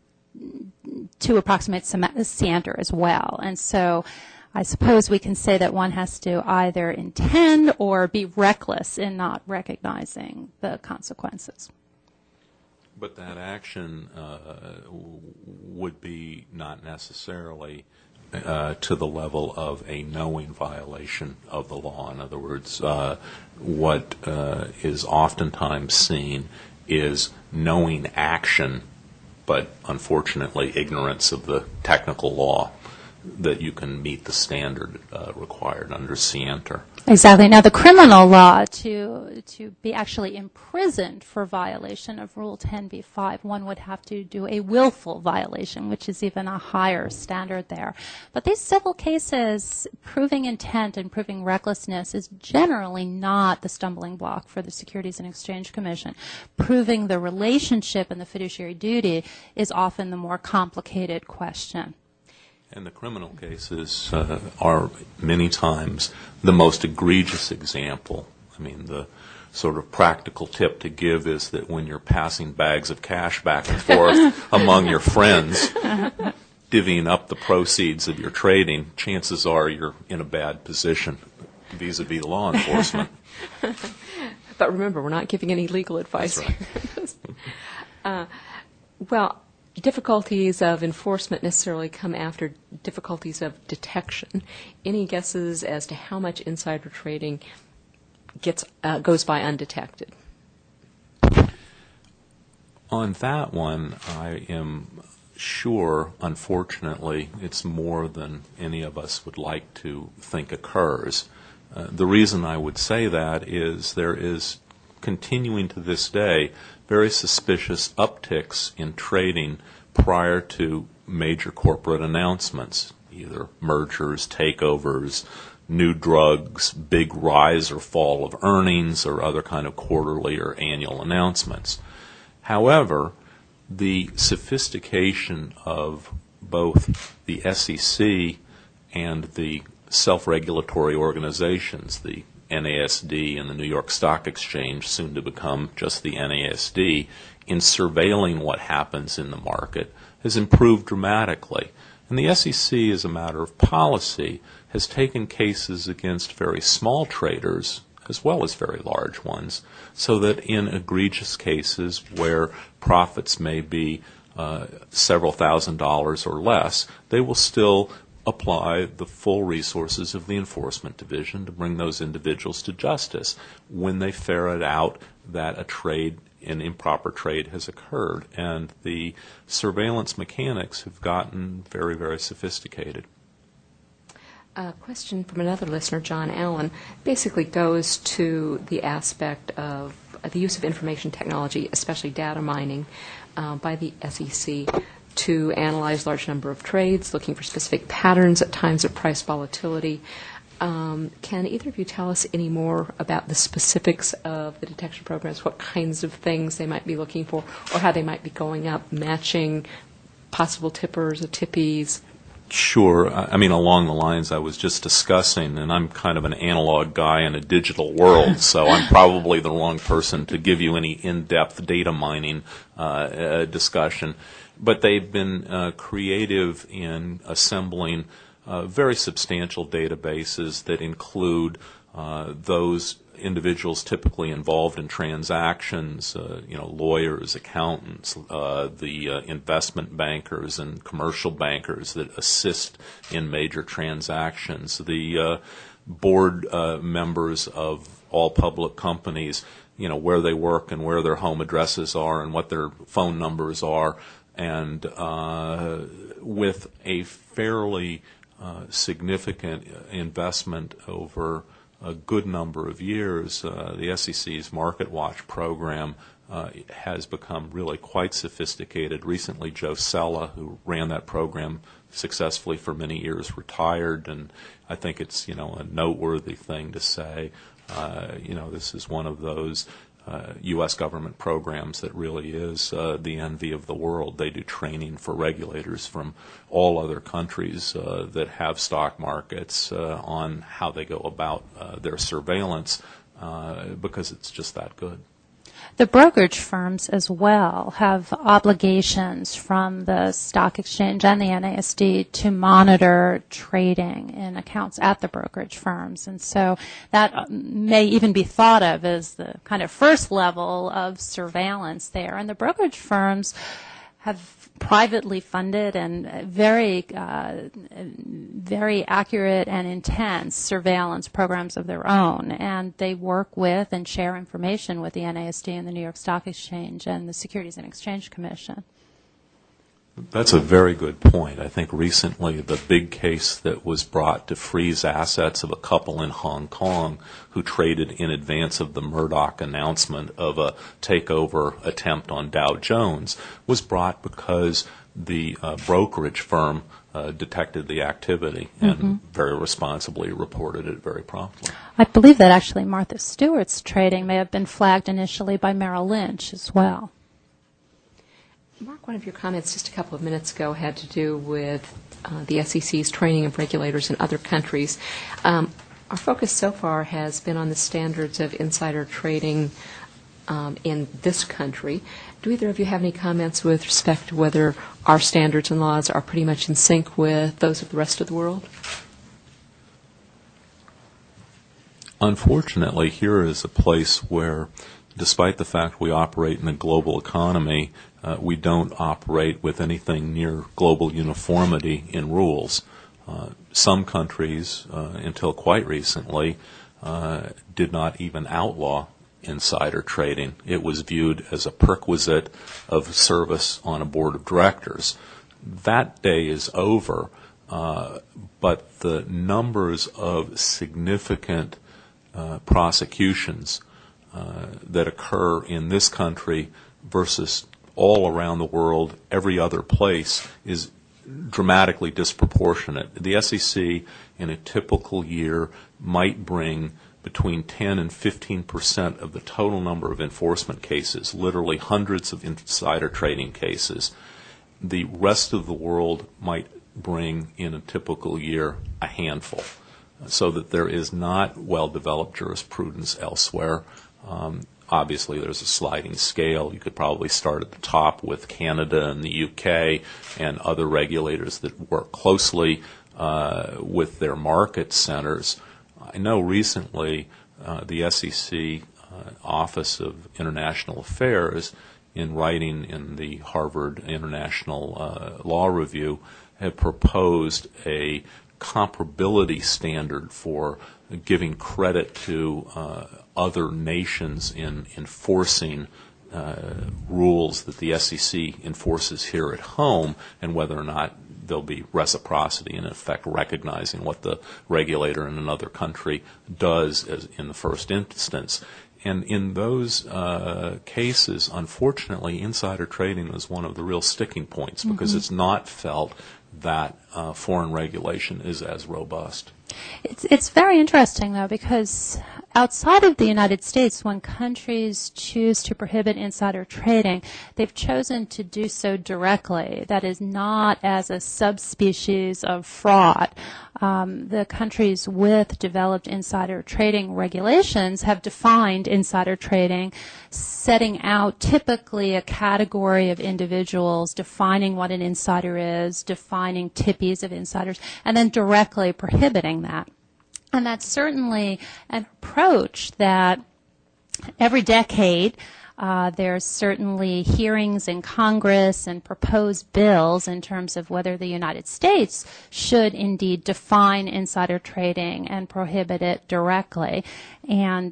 to approximate scienter as well. And so I suppose we can say that one has to either intend or be reckless in not recognizing the consequences. But that action uh, would be not necessarily uh, to the level of a knowing violation of the law. In other words, uh, what uh, is oftentimes seen is knowing action, but unfortunately ignorance of the technical law, that you can meet the standard uh, required under scienter. Exactly. Now, the criminal law, to to be actually imprisoned for violation of Rule ten b five, one would have to do a willful violation, which is even a higher standard there. But these civil cases, proving intent and proving recklessness is generally not the stumbling block for the Securities and Exchange Commission. Proving the relationship and the fiduciary duty is often the more complicated question. And the criminal cases uh, are many times the most egregious example. I mean, the sort of practical tip to give is that when you're passing bags of cash back and forth among your friends, divvying up the proceeds of your trading, chances are you're in a bad position vis-a-vis law enforcement. But remember, we're not giving any legal advice. That's right. uh, well, difficulties of enforcement necessarily come after difficulties of detection. Any guesses as to how much insider trading gets uh, goes by undetected? On that one, I am sure, unfortunately, it's more than any of us would like to think occurs. Uh, the reason I would say that is there is continuing to this day very suspicious upticks in trading prior to major corporate announcements, either mergers, takeovers, new drugs, big rise or fall of earnings, or other kind of quarterly or annual announcements. However, the sophistication of both the S E C and the self-regulatory organizations, the N A S D and the New York Stock Exchange, soon to become just the N A S D, in surveilling what happens in the market has improved dramatically. And the S E C, as a matter of policy, has taken cases against very small traders as well as very large ones, so that in egregious cases where profits may be uh, several thousand dollars or less, they will still apply the full resources of the enforcement division to bring those individuals to justice when they ferret out that a trade, an improper trade, has occurred. And the surveillance mechanics have gotten very, very sophisticated. A question from another listener, John Allen, basically goes to the aspect of the use of information technology, especially data mining, uh, by the S E C to analyze large number of trades, looking for specific patterns at times of price volatility. Um, can either of you tell us any more about the specifics of the detection programs, what kinds of things they might be looking for, or how they might be going up, matching possible tippers or tippies? Sure. I mean, along the lines I was just discussing, and I'm kind of an analog guy in a digital world, so I'm probably the wrong person to give you any in-depth data mining uh, uh, discussion. But they've been uh, creative in assembling uh, very substantial databases that include uh, those individuals typically involved in transactions, uh, you know, lawyers, accountants, uh, the uh, investment bankers and commercial bankers that assist in major transactions, the uh, board uh, members of all public companies, you know, where they work and where their home addresses are and what their phone numbers are, and uh, with a fairly uh, significant investment over a good number of years, uh, the S E C's Market Watch program uh, has become really quite sophisticated. Recently, Joe Sella, who ran that program successfully for many years, retired, and I think it's, you know, a noteworthy thing to say. Uh, you know, this is one of those uh, U S government programs that really is uh, the envy of the world. They do training for regulators from all other countries uh, that have stock markets uh, on how they go about uh, their surveillance uh, because it's just that good. The brokerage firms as well have obligations from the stock exchange and the N A S D to monitor trading in accounts at the brokerage firms. And so that may even be thought of as the kind of first level of surveillance there. And the brokerage firms have privately funded and very, uh, very accurate and intense surveillance programs of their own, and they work with and share information with the N A S D and the New York Stock Exchange and the Securities and Exchange Commission. That's a very good point. I think recently the big case that was brought to freeze assets of a couple in Hong Kong who traded in advance of the Murdoch announcement of a takeover attempt on Dow Jones was brought because the uh, brokerage firm uh, detected the activity and mm-hmm. very responsibly reported it very promptly. I believe that actually Martha Stewart's trading may have been flagged initially by Merrill Lynch as well. Mark, one of your comments just a couple of minutes ago had to do with uh, the S E C's training of regulators in other countries. Um, our focus so far has been on the standards of insider trading um, in this country. Do either of you have any comments with respect to whether our standards and laws are pretty much in sync with those of the rest of the world? Unfortunately, here is a place where, despite the fact we operate in a global economy, uh, we don't operate with anything near global uniformity in rules. Uh, some countries, uh, until quite recently, uh, did not even outlaw insider trading. It was viewed as a perquisite of service on a board of directors. That day is over, uh, but the numbers of significant uh, prosecutions Uh, that occur in this country versus all around the world, every other place, is dramatically disproportionate. The S E C in a typical year might bring between ten and fifteen percent of the total number of enforcement cases, literally hundreds of insider trading cases. The rest of the world might bring in a typical year a handful, so that there is not well-developed jurisprudence elsewhere. Um, obviously, there's a sliding scale. You could probably start at the top with Canada and the U K and other regulators that work closely uh, with their market centers. I know recently uh, the S E C uh, Office of International Affairs, in writing in the Harvard International uh, Law Review, have proposed a comparability standard for giving credit to uh, other nations in enforcing uh, rules that the S E C enforces here at home, and whether or not there'll be reciprocity, in effect recognizing what the regulator in another country does as in the first instance. And in those uh, cases, unfortunately, insider trading is one of the real sticking points because mm-hmm. it's not felt that uh, foreign regulation is as robust. It's it's very interesting, though, because outside of the United States, when countries choose to prohibit insider trading, they've chosen to do so directly. That is not as a subspecies of fraud. Um, the countries with developed insider trading regulations have defined insider trading, setting out typically a category of individuals, defining what an insider is, defining tippies of insiders, and then directly prohibiting that. And that's certainly an approach that every decade Uh, there's certainly hearings in Congress and proposed bills in terms of whether the United States should indeed define insider trading and prohibit it directly. And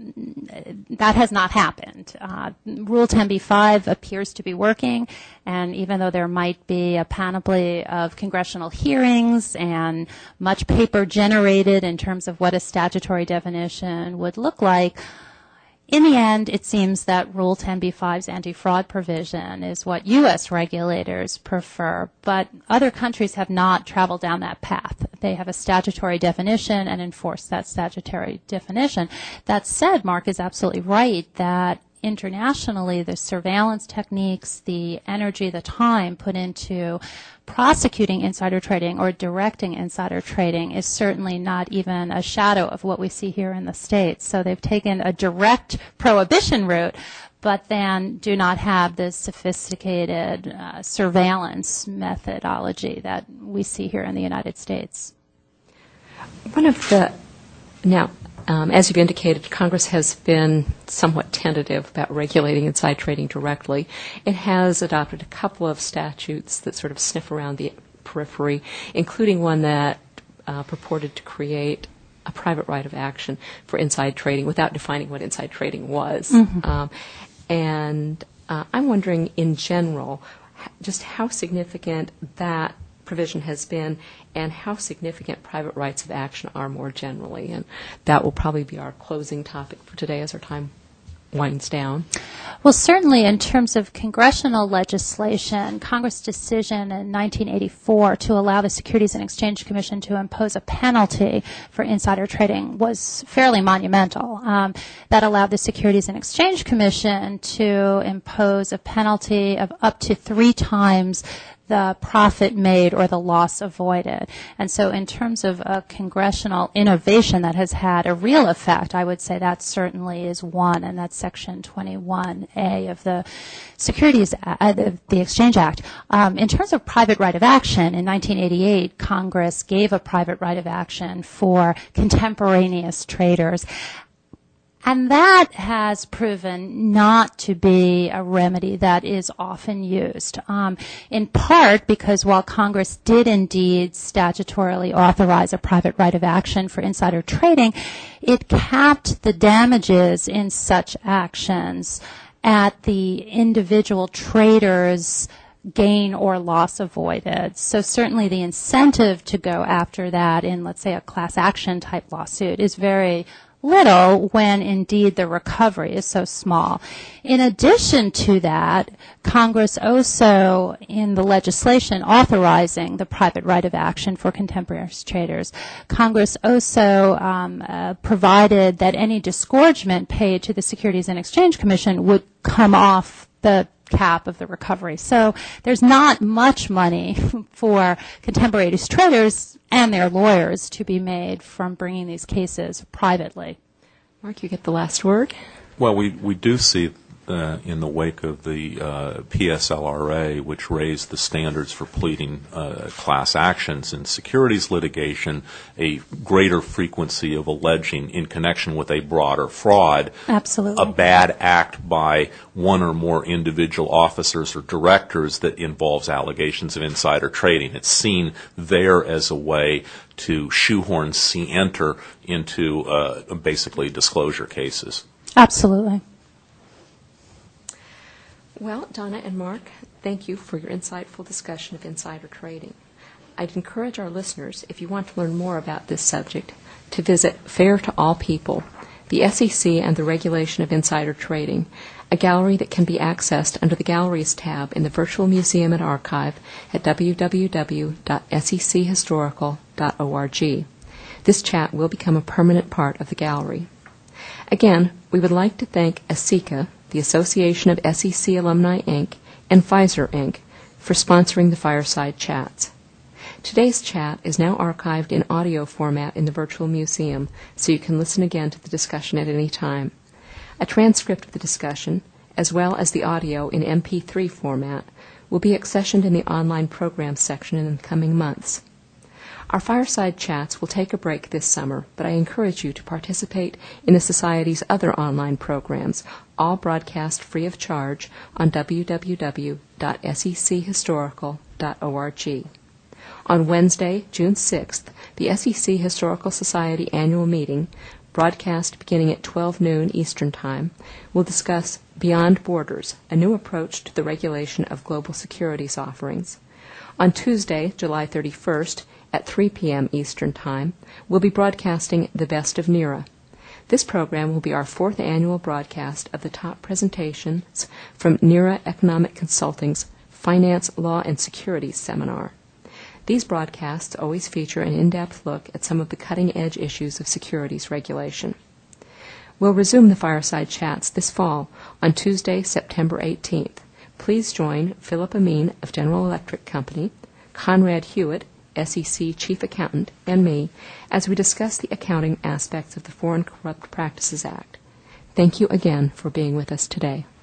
that has not happened. Uh, Rule ten b five appears to be working, and even though there might be a panoply of congressional hearings and much paper generated in terms of what a statutory definition would look like, in the end, it seems that Rule ten b five's anti-fraud provision is what U S regulators prefer, but other countries have not traveled down that path. They have a statutory definition and enforce that statutory definition. That said, Mark is absolutely right that internationally the surveillance techniques, the energy, the time put into prosecuting insider trading or directing insider trading is certainly not even a shadow of what we see here in the States. So they've taken a direct prohibition route, but then do not have the sophisticated uh, surveillance methodology that we see here in the United States. One of the, now, Um, as you've indicated, Congress has been somewhat tentative about regulating inside trading directly. It has adopted a couple of statutes that sort of sniff around the periphery, including one that uh, purported to create a private right of action for inside trading without defining what inside trading was. Mm-hmm. Um, and uh, I'm wondering, in general, just how significant that provision has been and how significant private rights of action are more generally. And that will probably be our closing topic for today as our time winds down. Well, certainly in terms of congressional legislation, Congress' decision in nineteen eighty-four to allow the Securities and Exchange Commission to impose a penalty for insider trading was fairly monumental. Um, that allowed the Securities and Exchange Commission to impose a penalty of up to three times the profit made or the loss avoided. And so in terms of a congressional innovation that has had a real effect, I would say that certainly is one, and that's Section twenty-one A of the Securities, uh, the, the Exchange Act. Um, in terms of private right of action, in nineteen eighty-eight, Congress gave a private right of action for contemporaneous traders. And that has proven not to be a remedy that is often used, um, in part because while Congress did indeed statutorily authorize a private right of action for insider trading, it capped the damages in such actions at the individual trader's gain or loss avoided. So certainly the incentive to go after that in, let's say, a class action type lawsuit is very little when indeed the recovery is so small. In addition to that, Congress also, in the legislation authorizing the private right of action for contemporaneous traders, Congress also um, uh, provided that any disgorgement paid to the Securities and Exchange Commission would come off the cap of the recovery. So there's not much money for contemporaneous traders and their lawyers to be made from bringing these cases privately. Mark, you get the last word. Well, we, we do see uh, in the wake of the uh, P S L R A, which raised the standards for pleading uh, class actions in securities litigation, a greater frequency of alleging in connection with a broader fraud, Absolutely. a bad act by one or more individual officers or directors that involves allegations of insider trading. It's seen there as a way to shoehorn scienter into uh, basically disclosure cases. Absolutely. Well, Donna and Mark, thank you for your insightful discussion of insider trading. I'd encourage our listeners, if you want to learn more about this subject, to visit Fair to All People, the S E C and the Regulation of Insider Trading, a gallery that can be accessed under the Galleries tab in the Virtual Museum and Archive at w w w dot s e c historical dot org. This chat will become a permanent part of the gallery. Again, we would like to thank ASECA, the Association of S E C Alumni, Incorporated, and Pfizer, Incorporated, for sponsoring the Fireside Chats. Today's chat is now archived in audio format in the Virtual Museum, so you can listen again to the discussion at any time. A transcript of the discussion, as well as the audio in M P three format, will be accessioned in the online programs section in the coming months. Our fireside chats will take a break this summer, but I encourage you to participate in the Society's other online programs, all broadcast free of charge on w w w dot s e c historical dot org. On Wednesday, June sixth, the S E C Historical Society annual meeting, broadcast beginning at twelve noon Eastern Time, will discuss Beyond Borders, a new approach to the regulation of global securities offerings. On Tuesday, July thirty-first, at three p.m. Eastern Time, we'll be broadcasting The Best of NERA. This program will be our fourth annual broadcast of the top presentations from NERA Economic Consulting's Finance, Law, and Securities seminar. These broadcasts always feature an in-depth look at some of the cutting-edge issues of securities regulation. We'll resume the fireside chats this fall on Tuesday, September eighteenth. Please join Philip Amin of General Electric Company, Conrad Hewitt, S E C Chief Accountant, and me as we discuss the accounting aspects of the Foreign Corrupt Practices Act. Thank you again for being with us today.